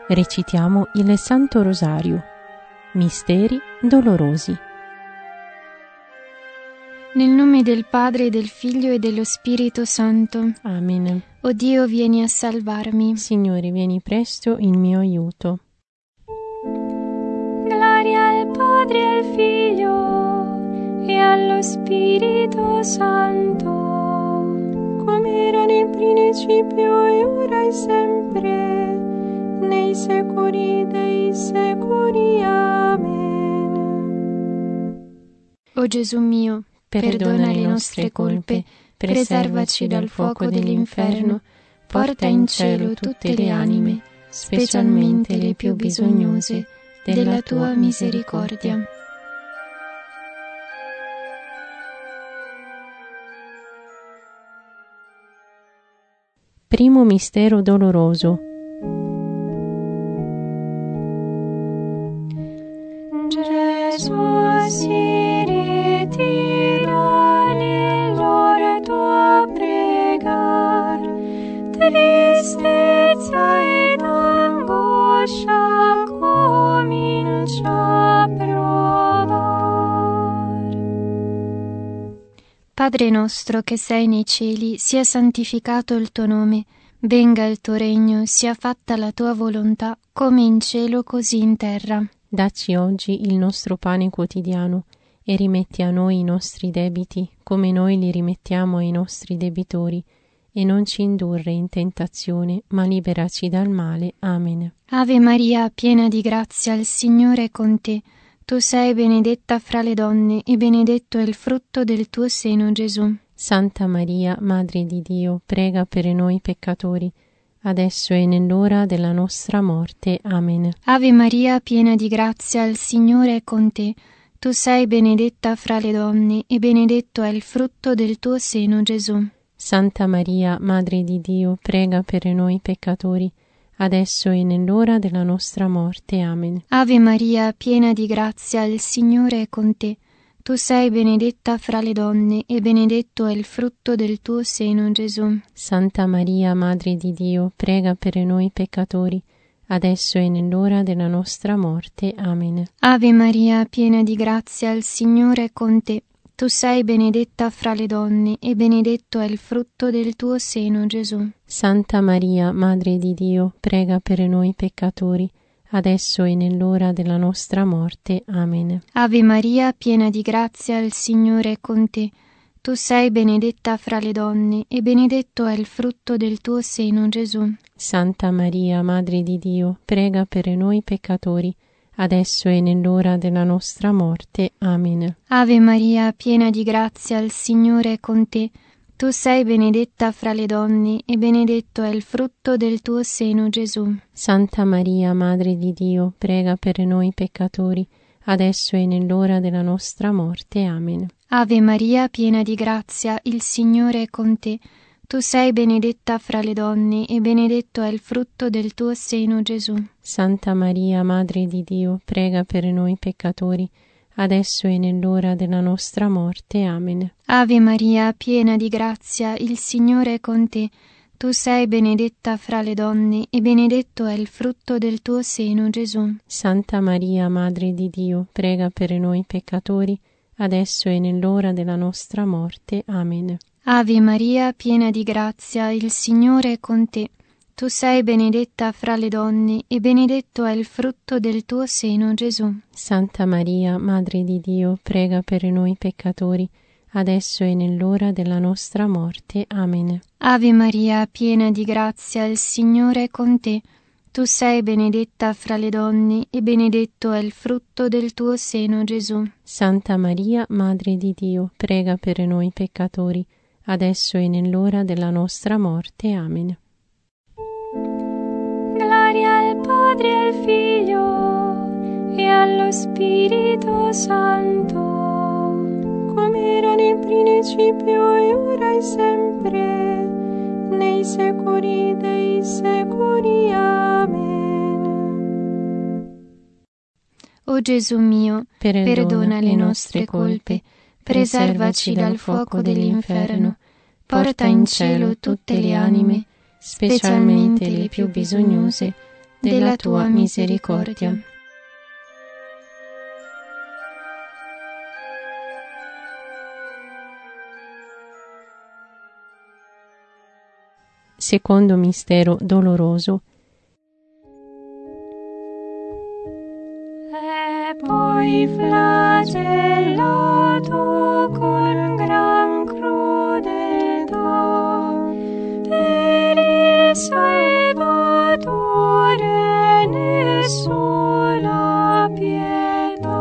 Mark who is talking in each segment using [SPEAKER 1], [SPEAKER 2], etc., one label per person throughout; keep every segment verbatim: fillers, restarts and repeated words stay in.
[SPEAKER 1] Recitiamo il Santo Rosario. Misteri dolorosi.
[SPEAKER 2] Nel nome del Padre, del Figlio e dello Spirito Santo.
[SPEAKER 1] Amen.
[SPEAKER 2] O Dio, vieni a salvarmi.
[SPEAKER 1] Signore, vieni presto in mio aiuto.
[SPEAKER 3] Gloria al Padre, al Figlio e allo Spirito Santo, come era nel principio e ora e sempre, nei secoli dei secoli. Amen.
[SPEAKER 2] O Gesù mio, perdona le nostre colpe, preservaci dal fuoco dell'inferno, porta in cielo tutte le anime, specialmente le più bisognose della tua misericordia.
[SPEAKER 1] Primo mistero doloroso.
[SPEAKER 3] Gesù si ritira nell'orto a pregar, tristezza ed angoscia comincia a provar.
[SPEAKER 2] Padre nostro che sei nei cieli, sia santificato il tuo nome, venga il tuo regno, sia fatta la tua volontà, come in cielo così in terra.
[SPEAKER 1] Dacci oggi il nostro pane quotidiano e rimetti a noi i nostri debiti, come noi li rimettiamo ai nostri debitori, e non ci indurre in tentazione, ma liberaci dal male. Amen.
[SPEAKER 2] Ave Maria, piena di grazia, il Signore è con te. Tu sei benedetta fra le donne, e benedetto è il frutto del tuo seno, Gesù.
[SPEAKER 1] Santa Maria, Madre di Dio, prega per noi peccatori, adesso e nell'ora della nostra morte. Amen.
[SPEAKER 2] Ave Maria, piena di grazia, il Signore è con te. Tu sei benedetta fra le donne, e benedetto è il frutto del tuo seno, Gesù.
[SPEAKER 1] Santa Maria, Madre di Dio, prega per noi peccatori, adesso e nell'ora della nostra morte. Amen.
[SPEAKER 2] Ave Maria, piena di grazia, il Signore è con te. Tu sei benedetta fra le donne, e benedetto è il frutto del tuo seno, Gesù.
[SPEAKER 1] Santa Maria, Madre di Dio, prega per noi peccatori, adesso e nell'ora della nostra morte. Amen.
[SPEAKER 2] Ave Maria, piena di grazia, il Signore è con te. Tu sei benedetta fra le donne, e benedetto è il frutto del tuo seno, Gesù.
[SPEAKER 1] Santa Maria, Madre di Dio, prega per noi peccatori, adesso e nell'ora della nostra morte. Amen.
[SPEAKER 2] Ave Maria, piena di grazia, il Signore è con te. Tu sei benedetta fra le donne, e benedetto è il frutto del tuo seno, Gesù.
[SPEAKER 1] Santa Maria, Madre di Dio, prega per noi peccatori, adesso e nell'ora della nostra morte. Amen.
[SPEAKER 2] Ave Maria, piena di grazia, il Signore è con te. Tu sei benedetta fra le donne, e benedetto è il frutto del tuo seno, Gesù.
[SPEAKER 1] Santa Maria, Madre di Dio, prega per noi peccatori, adesso e nell'ora della nostra morte. Amen.
[SPEAKER 2] Ave Maria, piena di grazia, il Signore è con te. Tu sei benedetta fra le donne, e benedetto è il frutto del tuo seno, Gesù.
[SPEAKER 1] Santa Maria, Madre di Dio, prega per noi peccatori, adesso e nell'ora della nostra morte. Amen.
[SPEAKER 2] Ave Maria, piena di grazia, il Signore è con te. Tu sei benedetta fra le donne, e benedetto è il frutto del tuo seno, Gesù.
[SPEAKER 1] Santa Maria, Madre di Dio, prega per noi peccatori, adesso e nell'ora della nostra morte. Amen.
[SPEAKER 2] Ave Maria, piena di grazia, il Signore è con te. Tu sei benedetta fra le donne, e benedetto è il frutto del tuo seno, Gesù.
[SPEAKER 1] Santa Maria, Madre di Dio, prega per noi peccatori, adesso e nell'ora della nostra morte. Amen.
[SPEAKER 2] Ave Maria, piena di grazia, il Signore è con te. Tu sei benedetta fra le donne, e benedetto è il frutto del tuo seno, Gesù.
[SPEAKER 1] Santa Maria, Madre di Dio, prega per noi peccatori, adesso e nell'ora della nostra morte. Amen.
[SPEAKER 3] Gloria al Padre, al Figlio e allo Spirito Santo, come era nel principio e ora e sempre, nei secoli dei secoli. Amen.
[SPEAKER 2] O Gesù mio,
[SPEAKER 1] perdona,
[SPEAKER 2] perdona le nostre colpe, preservaci dal fuoco dell'inferno, porta in cielo tutte le anime, specialmente le più bisognose della tua misericordia.
[SPEAKER 1] Secondo mistero doloroso.
[SPEAKER 3] E poi flagellato con gran crudeltà per il Salvatore nessuna pietà.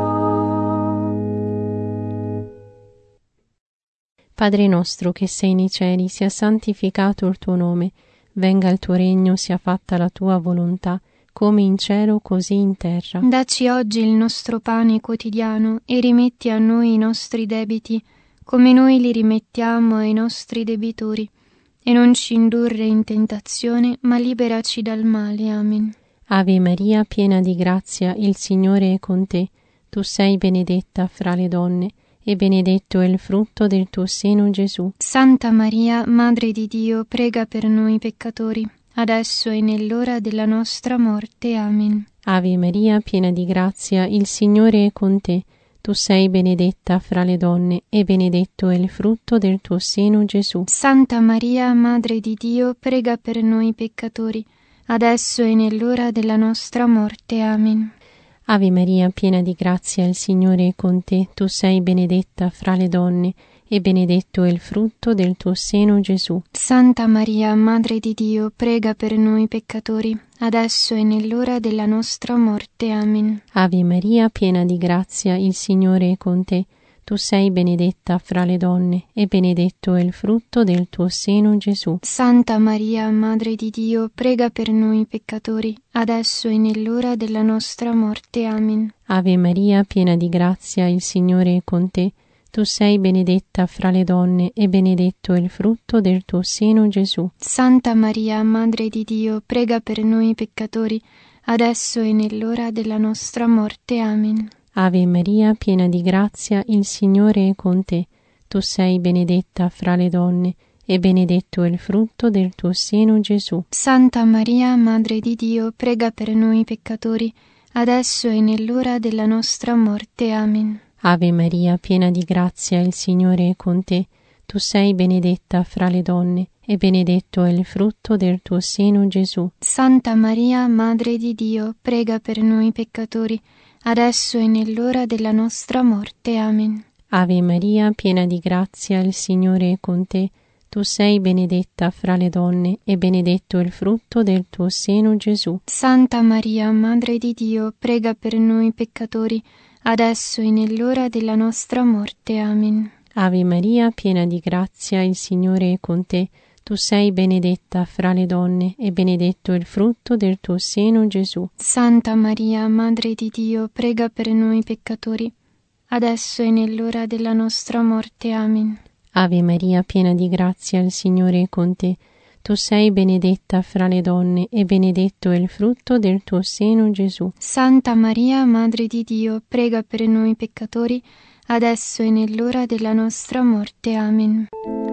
[SPEAKER 1] Padre nostro che sei nei cieli, sia santificato il tuo nome, venga il tuo regno, sia fatta la tua volontà, come in cielo così in terra.
[SPEAKER 2] Dacci oggi il nostro pane quotidiano e rimetti a noi i nostri debiti, come noi li rimettiamo ai nostri debitori, e non ci indurre in tentazione, ma liberaci dal male. Amen.
[SPEAKER 1] Ave Maria, piena di grazia, il Signore è con te. Tu sei benedetta fra le donne, e benedetto è il frutto del tuo seno, Gesù.
[SPEAKER 2] Santa Maria, Madre di Dio, prega per noi peccatori, adesso e nell'ora della nostra morte. Amen.
[SPEAKER 1] Ave Maria, piena di grazia, il Signore è con te. Tu sei benedetta fra le donne, e benedetto è il frutto del tuo seno, Gesù.
[SPEAKER 2] Santa Maria, Madre di Dio, prega per noi peccatori, adesso e nell'ora della nostra morte. Amen.
[SPEAKER 1] Ave Maria, piena di grazia, il Signore è con te. Tu sei benedetta fra le donne, e benedetto è il frutto del tuo seno, Gesù.
[SPEAKER 2] Santa Maria, Madre di Dio, prega per noi peccatori, adesso e nell'ora della nostra morte. Amen.
[SPEAKER 1] Ave Maria, piena di grazia, il Signore è con te. Tu sei benedetta fra le donne, e benedetto è il frutto del tuo seno, Gesù.
[SPEAKER 2] Santa Maria, Madre di Dio, prega per noi peccatori, adesso e nell'ora della nostra morte. Amen.
[SPEAKER 1] Ave Maria, piena di grazia, il Signore è con te. Tu sei benedetta fra le donne, e benedetto è il frutto del tuo seno, Gesù.
[SPEAKER 2] Santa Maria, Madre di Dio, prega per noi peccatori, adesso e nell'ora della nostra morte. Amen.
[SPEAKER 1] Ave Maria, piena di grazia, il Signore è con te. Tu sei benedetta fra le donne, e benedetto è il frutto del tuo seno, Gesù.
[SPEAKER 2] Santa Maria, Madre di Dio, prega per noi peccatori, adesso e nell'ora della nostra morte. Amen.
[SPEAKER 1] Ave Maria, piena di grazia, il Signore è con te. Tu sei benedetta fra le donne, e benedetto è il frutto del tuo seno, Gesù.
[SPEAKER 2] Santa Maria, Madre di Dio, prega per noi peccatori, adesso e nell'ora della nostra morte. Amen.
[SPEAKER 1] Ave Maria, piena di grazia, il Signore è con te. Tu sei benedetta fra le donne, e benedetto è il frutto del tuo seno, Gesù.
[SPEAKER 2] Santa Maria, Madre di Dio, prega per noi peccatori, adesso e nell'ora della nostra morte. Amen.
[SPEAKER 1] Ave Maria, piena di grazia, il Signore è con te. Tu sei benedetta fra le donne, e benedetto è il frutto del tuo seno, Gesù.
[SPEAKER 2] Santa Maria, Madre di Dio, prega per noi peccatori, adesso e nell'ora della nostra morte. Amen.
[SPEAKER 1] Ave Maria, piena di grazia, il Signore è con te. Tu sei benedetta fra le donne, e benedetto è il frutto del tuo seno, Gesù.
[SPEAKER 2] Santa Maria, Madre di Dio, prega per noi peccatori, adesso e nell'ora della nostra morte. Amen.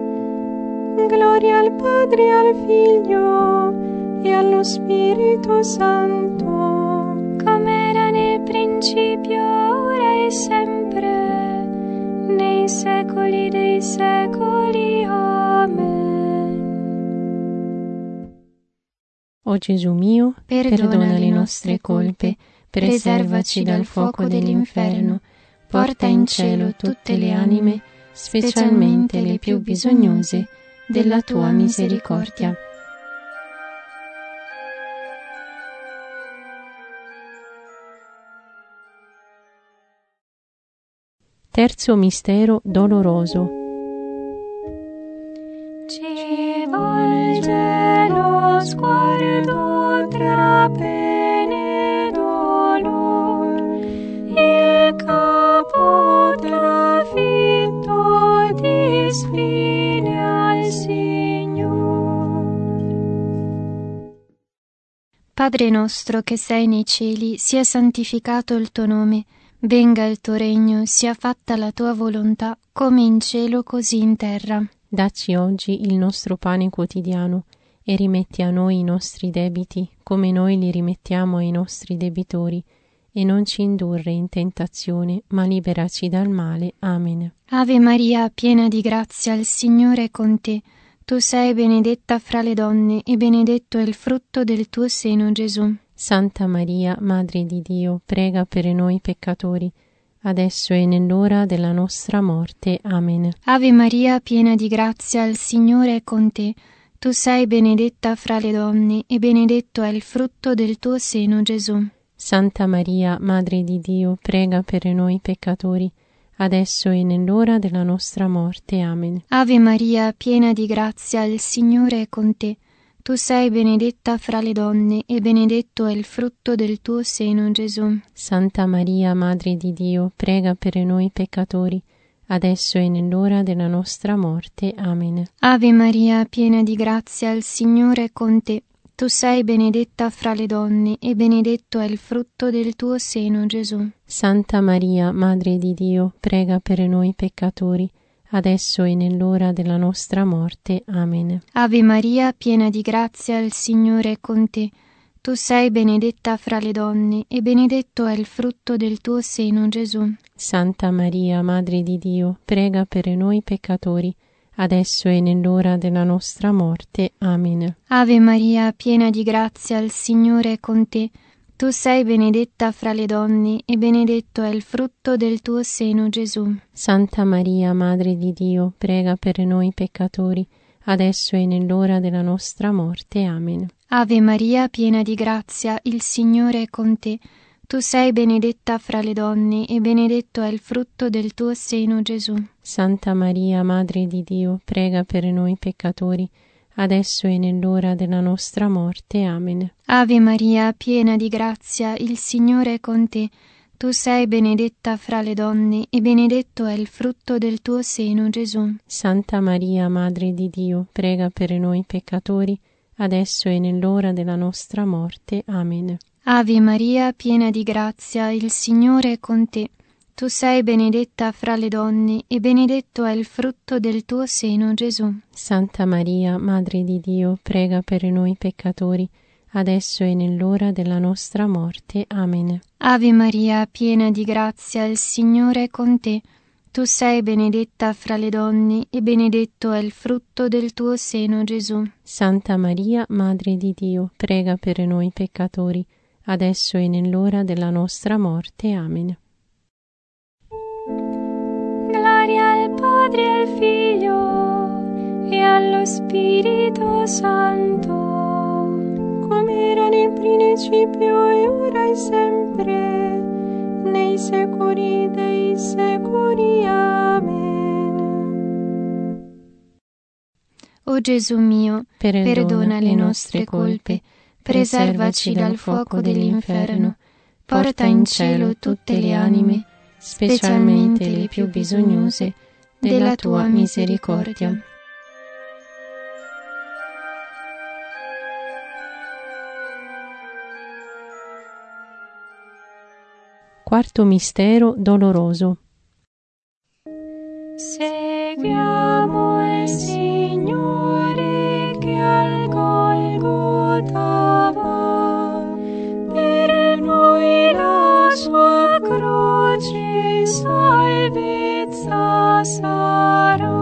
[SPEAKER 3] Gloria al Padre, al Figlio e allo Spirito Santo, come era nel principio, ora e sempre, nei secoli dei secoli. Amen.
[SPEAKER 1] O Gesù mio,
[SPEAKER 2] perdona,
[SPEAKER 1] perdona le nostre colpe, preservaci dal fuoco dell'inferno, porta in cielo tutte le anime, specialmente le più bisognose della tua misericordia. Terzo mistero doloroso.
[SPEAKER 3] Ci volge lo sguardo tra pene e dolor, il capo trafitto di spine al Signor.
[SPEAKER 2] Padre nostro che sei nei cieli, sia santificato il tuo nome, venga il tuo regno, sia fatta la tua volontà, come in cielo così in terra.
[SPEAKER 1] Dacci oggi il nostro pane quotidiano, e rimetti a noi i nostri debiti, come noi li rimettiamo ai nostri debitori, e non ci indurre in tentazione, ma liberaci dal male. Amen.
[SPEAKER 2] Ave Maria, piena di grazia, il Signore è con te. Tu sei benedetta fra le donne, e benedetto è il frutto del tuo seno, Gesù.
[SPEAKER 1] Santa Maria, Madre di Dio, prega per noi peccatori, adesso e nell'ora della nostra morte. Amen.
[SPEAKER 2] Ave Maria, piena di grazia, il Signore è con te. Tu sei benedetta fra le donne, e benedetto è il frutto del tuo seno, Gesù.
[SPEAKER 1] Santa Maria, Madre di Dio, prega per noi peccatori, adesso e nell'ora della nostra morte. Amen.
[SPEAKER 2] Ave Maria, piena di grazia, il Signore è con te. Tu sei benedetta fra le donne, e benedetto è il frutto del tuo seno, Gesù.
[SPEAKER 1] Santa Maria, Madre di Dio, prega per noi peccatori, adesso e nell'ora della nostra morte. Amen.
[SPEAKER 2] Ave Maria, piena di grazia, il Signore è con te. Tu sei benedetta fra le donne, e benedetto è il frutto del tuo seno, Gesù.
[SPEAKER 1] Santa Maria, Madre di Dio, prega per noi peccatori, adesso e nell'ora della nostra morte. Amen.
[SPEAKER 2] Ave Maria, piena di grazia, il Signore è con te. Tu sei benedetta fra le donne, e benedetto è il frutto del tuo seno, Gesù.
[SPEAKER 1] Santa Maria, Madre di Dio, prega per noi peccatori, adesso e nell'ora della nostra morte. Amen.
[SPEAKER 2] Ave Maria, piena di grazia, il Signore è con te. Tu sei benedetta fra le donne, e benedetto è il frutto del tuo seno, Gesù.
[SPEAKER 1] Santa Maria, Madre di Dio, prega per noi peccatori, adesso e nell'ora della nostra morte. Amen.
[SPEAKER 2] Ave Maria, piena di grazia, il Signore è con te. Tu sei benedetta fra le donne, e benedetto è il frutto del tuo seno, Gesù.
[SPEAKER 1] Santa Maria, Madre di Dio, prega per noi peccatori, adesso e nell'ora della nostra morte. Amen.
[SPEAKER 2] Ave Maria, piena di grazia, il Signore è con te. Tu sei benedetta fra le donne, e benedetto è il frutto del tuo seno, Gesù.
[SPEAKER 1] Santa Maria, Madre di Dio, prega per noi peccatori, adesso e nell'ora della nostra morte. Amen.
[SPEAKER 2] Ave Maria, piena di grazia, il Signore è con te. Tu sei benedetta fra le donne, e benedetto è il frutto del tuo seno, Gesù.
[SPEAKER 1] Santa Maria, Madre di Dio, prega per noi peccatori, adesso e nell'ora della nostra morte. Amen.
[SPEAKER 2] Ave Maria, piena di grazia, il Signore è con te. Tu sei benedetta fra le donne, e benedetto è il frutto del tuo seno, Gesù.
[SPEAKER 1] Santa Maria, Madre di Dio, prega per noi peccatori, adesso e nell'ora della nostra morte. Amen.
[SPEAKER 3] Gloria al Padre, al Figlio e allo Spirito Santo, come era nel principio e ora e sempre, nei secoli dei secoli. Amen.
[SPEAKER 2] O Gesù mio,
[SPEAKER 1] perdona,
[SPEAKER 2] perdona le nostre colpe, preservaci dal fuoco dell'inferno, porta in cielo tutte le anime, specialmente le più bisognose della tua misericordia.
[SPEAKER 1] Quarto mistero doloroso.
[SPEAKER 3] Seguiamo il Signore che al Golgota va, per noi la sua croce salvezza sarà.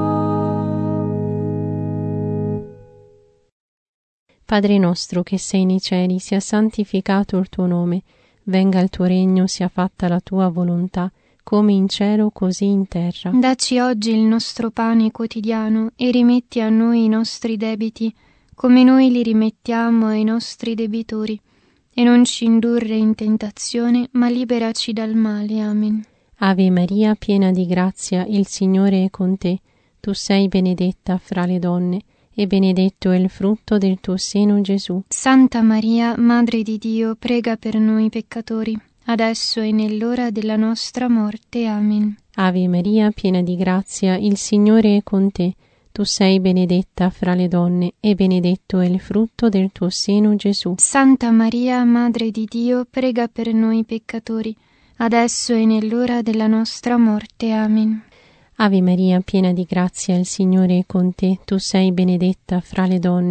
[SPEAKER 1] Padre nostro che sei nei cieli, sia santificato il tuo nome, venga il tuo regno, sia fatta la tua volontà, come in cielo così in terra.
[SPEAKER 2] Dacci oggi il nostro pane quotidiano e rimetti a noi i nostri debiti, come noi li rimettiamo ai nostri debitori, e non ci indurre in tentazione, ma liberaci dal male. Amen.
[SPEAKER 1] Ave Maria, piena di grazia, il Signore è con te. Tu sei benedetta fra le donne, e benedetto è il frutto del tuo seno, Gesù.
[SPEAKER 2] Santa Maria, Madre di Dio, prega per noi peccatori, adesso e nell'ora della nostra morte. Amen.
[SPEAKER 1] Ave Maria, piena di grazia, il Signore è con te. Tu sei benedetta fra le donne, e benedetto è il frutto del tuo seno, Gesù.
[SPEAKER 2] Santa Maria, Madre di Dio, prega per noi peccatori, adesso e nell'ora della nostra morte. Amen.
[SPEAKER 1] Ave Maria, piena di grazia, il Signore è con te. Tu sei benedetta fra le donne,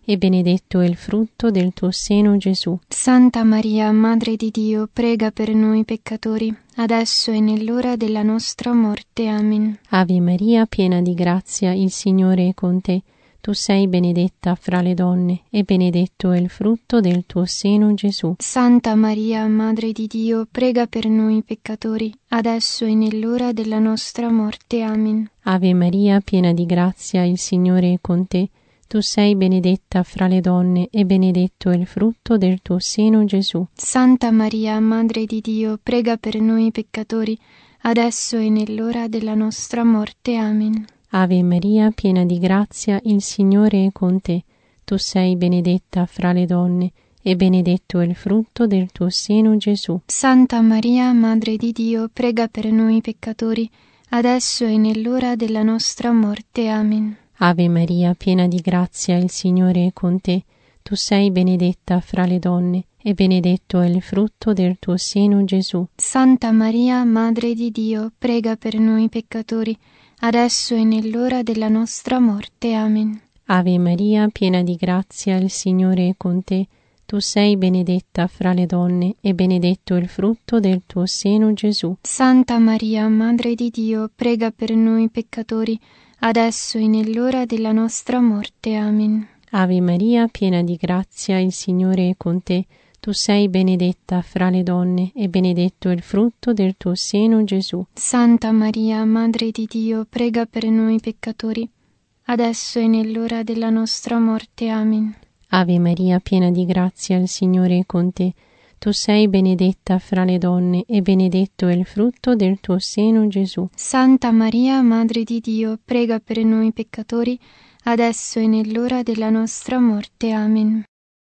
[SPEAKER 1] e benedetto è il frutto del tuo seno, Gesù.
[SPEAKER 2] Santa Maria, Madre di Dio, prega per noi peccatori, adesso e nell'ora della nostra morte. Amen.
[SPEAKER 1] Ave Maria, piena di grazia, il Signore è con te. Tu sei benedetta fra le donne, e benedetto è il frutto del tuo seno, Gesù.
[SPEAKER 2] Santa Maria, Madre di Dio, prega per noi peccatori, adesso e nell'ora della nostra morte. Amen.
[SPEAKER 1] Ave Maria, piena di grazia, il Signore è con te. Tu sei benedetta fra le donne, e benedetto è il frutto del tuo seno, Gesù.
[SPEAKER 2] Santa Maria, Madre di Dio, prega per noi peccatori, adesso e nell'ora della nostra morte. Amen.
[SPEAKER 1] Ave Maria, piena di grazia, il Signore è con te. Tu sei benedetta fra le donne, e benedetto è il frutto del tuo seno, Gesù.
[SPEAKER 2] Santa Maria, Madre di Dio, prega per noi peccatori, adesso e nell'ora della nostra morte. Amen.
[SPEAKER 1] Ave Maria, piena di grazia, il Signore è con te. Tu sei benedetta fra le donne, e benedetto è il frutto del tuo seno, Gesù.
[SPEAKER 2] Santa Maria, Madre di Dio, prega per noi peccatori, adesso e nell'ora della nostra morte. Amen.
[SPEAKER 1] Ave Maria, piena di grazia, il Signore è con te. Tu sei benedetta fra le donne, e benedetto è il frutto del tuo seno, Gesù.
[SPEAKER 2] Santa Maria, Madre di Dio, prega per noi peccatori, adesso e nell'ora della nostra morte. Amen.
[SPEAKER 1] Ave Maria, piena di grazia, il Signore è con te. Tu sei benedetta fra le donne, e benedetto è il frutto del tuo seno, Gesù.
[SPEAKER 2] Santa Maria, Madre di Dio, prega per noi peccatori, adesso e nell'ora della nostra morte. Amen.
[SPEAKER 1] Ave Maria, piena di grazia, il Signore è con te. Tu sei benedetta fra le donne, e benedetto è il frutto del tuo seno, Gesù.
[SPEAKER 2] Santa Maria, Madre di Dio, prega per noi peccatori, adesso e nell'ora della nostra morte. Amen.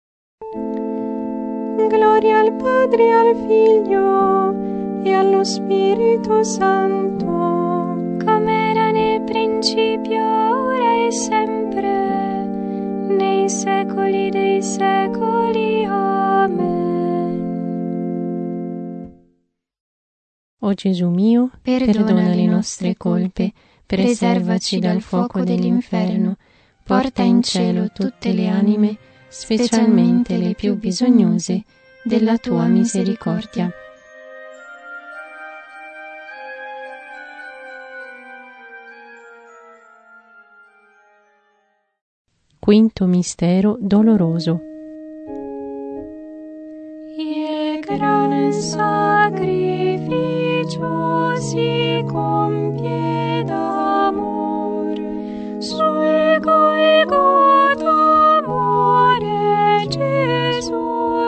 [SPEAKER 3] Gloria al Padre, al Figlio e allo Spirito Santo,
[SPEAKER 2] come era nel principio, ora e sempre, nei secoli dei secoli. Amen.
[SPEAKER 1] O Gesù mio,
[SPEAKER 2] perdona,
[SPEAKER 1] perdona le nostre colpe, preservaci dal fuoco dell'inferno, porta in cielo tutte le anime, specialmente le più bisognose della tua misericordia. Quinto mistero doloroso.
[SPEAKER 3] Il gran sacrificio si compie d'amor, sul Golgota muore Gesù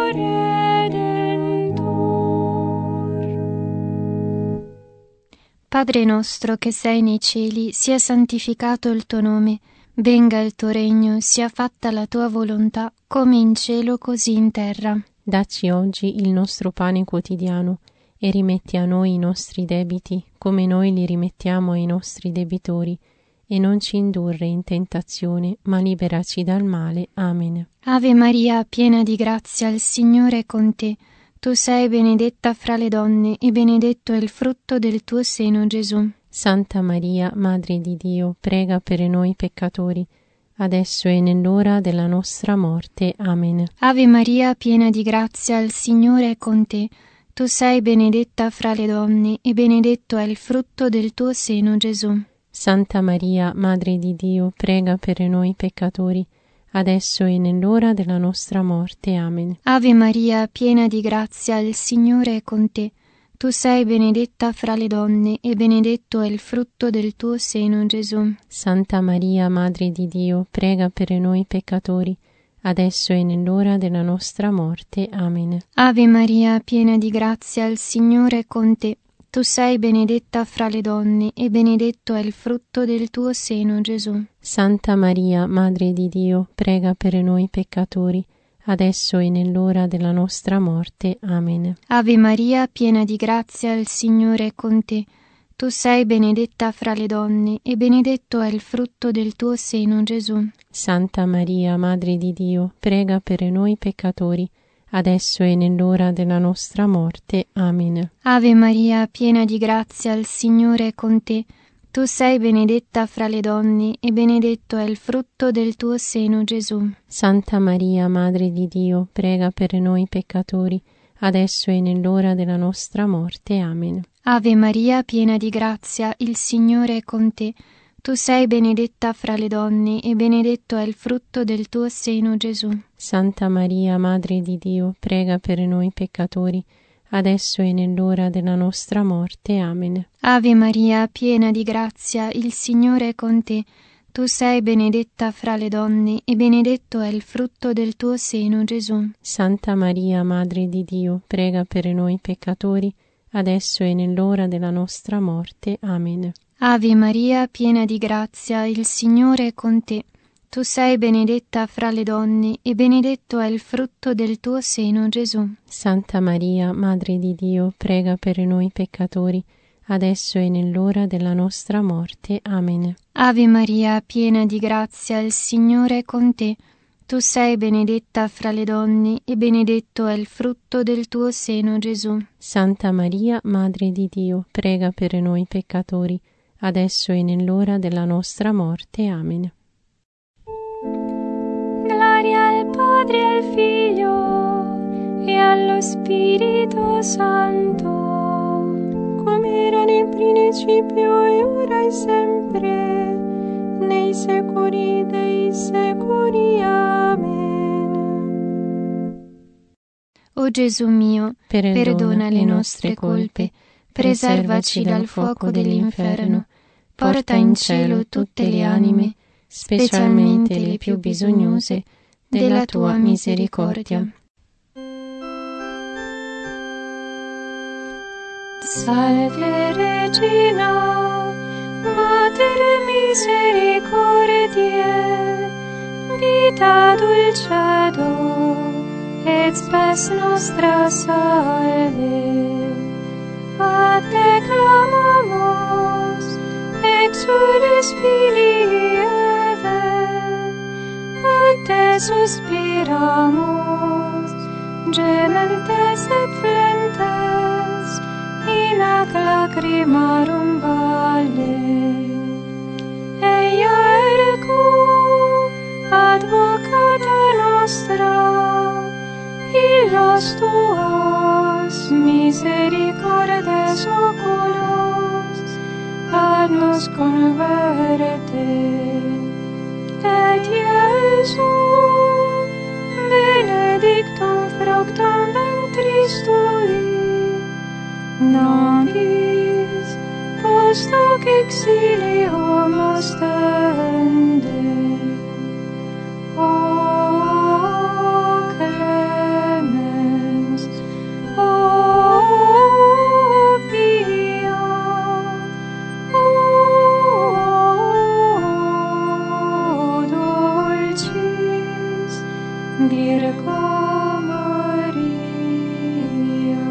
[SPEAKER 3] Redentor.
[SPEAKER 2] Padre nostro che sei nei cieli, sia santificato il tuo nome, venga il tuo regno, sia fatta la tua volontà, come in cielo così in terra.
[SPEAKER 1] Dacci oggi il nostro pane quotidiano, e rimetti a noi i nostri debiti, come noi li rimettiamo ai nostri debitori, e non ci indurre in tentazione, ma liberaci dal male. Amen.
[SPEAKER 2] Ave Maria, piena di grazia, il Signore è con te. Tu sei benedetta fra le donne, e benedetto è il frutto del tuo seno, Gesù.
[SPEAKER 1] Santa Maria, Madre di Dio, prega per noi peccatori, adesso e nell'ora della nostra morte. Amen.
[SPEAKER 2] Ave Maria, piena di grazia, il Signore è con te. Tu sei benedetta fra le donne, e benedetto è il frutto del tuo seno, Gesù.
[SPEAKER 1] Santa Maria, Madre di Dio, prega per noi peccatori, adesso e nell'ora della nostra morte. Amen.
[SPEAKER 2] Ave Maria, piena di grazia, il Signore è con te. Tu sei benedetta fra le donne, e benedetto è il frutto del tuo seno, Gesù.
[SPEAKER 1] Santa Maria, Madre di Dio, prega per noi peccatori, adesso e nell'ora della nostra morte. Amen.
[SPEAKER 2] Ave Maria, piena di grazia, il Signore è con te. Tu sei benedetta fra le donne, e benedetto è il frutto del tuo seno, Gesù.
[SPEAKER 1] Santa Maria, Madre di Dio, prega per noi peccatori, adesso e nell'ora della nostra morte. Amen.
[SPEAKER 2] Ave Maria, piena di grazia, il Signore è con te. Tu sei benedetta fra le donne, e benedetto è il frutto del tuo seno, Gesù.
[SPEAKER 1] Santa Maria, Madre di Dio, prega per noi peccatori, adesso e nell'ora della nostra morte. Amen.
[SPEAKER 2] Ave Maria, piena di grazia, il Signore è con te. Tu sei benedetta fra le donne e benedetto è il frutto del tuo seno, Gesù.
[SPEAKER 1] Santa Maria, Madre di Dio, prega per noi peccatori, adesso e nell'ora della nostra morte. Amen.
[SPEAKER 2] Ave Maria, piena di grazia, il Signore è con te. Tu sei benedetta fra le donne e benedetto è il frutto del tuo seno, Gesù.
[SPEAKER 1] Santa Maria, Madre di Dio, prega per noi peccatori, adesso e nell'ora della nostra morte. Amen.
[SPEAKER 2] Ave Maria, piena di grazia, il Signore è con te. Tu sei benedetta fra le donne e benedetto è il frutto del tuo seno, Gesù.
[SPEAKER 1] Santa Maria, Madre di Dio, prega per noi peccatori, adesso e nell'ora della nostra morte. Amen.
[SPEAKER 2] Ave Maria, piena di grazia, il Signore è con te. Tu sei benedetta fra le donne e benedetto è il frutto del tuo seno, Gesù.
[SPEAKER 1] Santa Maria, Madre di Dio, prega per noi peccatori, adesso e nell'ora della nostra morte. Amen.
[SPEAKER 2] Ave Maria, piena di grazia, il Signore è con te. Tu sei benedetta fra le donne e benedetto è il frutto del tuo seno, Gesù.
[SPEAKER 1] Santa Maria, Madre di Dio, prega per noi peccatori, adesso e nell'ora della nostra morte. Amen.
[SPEAKER 3] Gloria al Padre, al Figlio e allo Spirito Santo, come era nel principio e ora e sempre, nei secoli dei secoli. Amen.
[SPEAKER 2] O Gesù mio,
[SPEAKER 1] Perdona,
[SPEAKER 2] perdona le nostre colpe, preservaci dal fuoco dell'inferno, porta in cielo tutte le anime, specialmente le più bisognose della tua misericordia.
[SPEAKER 3] Salve Regina, Mater misericordiae, vita dulcedo, et spes nostra salve. A te clamamus, exules filii Eve, a te suspiramus, gementes et flentes, in ac lacrimarum valle. Eia ergo, advocata nostra, illos tuos misericordes oculos, ad nos converte. Et Iesum, benedictum fructum ventris tui, nobis post hoc exilium ostende. O clemens, o pia, o dulcis Virgo Maria.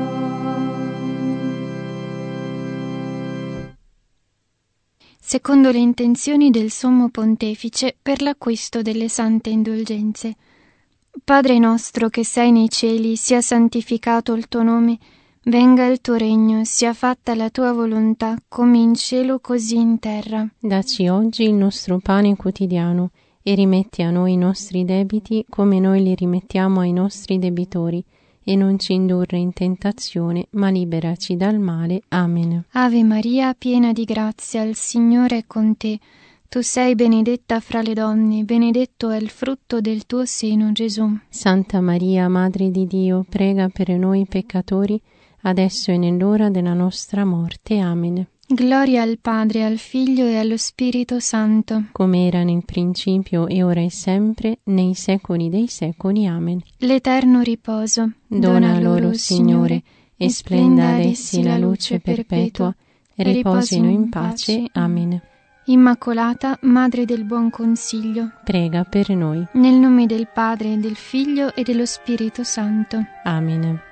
[SPEAKER 2] Secondo le intenzioni del Sommo Pontefice per l'acquisto delle sante indulgenze. Padre nostro che sei nei cieli, sia santificato il tuo nome, venga il tuo regno, sia fatta la tua volontà, come in cielo così in terra.
[SPEAKER 1] Dacci oggi il nostro pane quotidiano e rimetti a noi i nostri debiti come noi li rimettiamo ai nostri debitori, e non ci indurre in tentazione, ma liberaci dal male. Amen.
[SPEAKER 2] Ave Maria, piena di grazia, il Signore è con te. Tu sei benedetta fra le donne, benedetto è il frutto del tuo seno, Gesù.
[SPEAKER 1] Santa Maria, Madre di Dio, prega per noi peccatori, adesso e nell'ora della nostra morte. Amen.
[SPEAKER 2] Gloria al Padre, al Figlio e allo Spirito Santo,
[SPEAKER 1] come era nel principio e ora e sempre, nei secoli dei secoli. Amen.
[SPEAKER 2] L'eterno riposo
[SPEAKER 1] dona loro, Signore, e splenda ad essi la luce perpetua, riposino in pace. Amen.
[SPEAKER 2] Immacolata, Madre del Buon Consiglio,
[SPEAKER 1] prega per noi.
[SPEAKER 2] Nel nome del Padre, del Figlio e dello Spirito Santo.
[SPEAKER 1] Amen.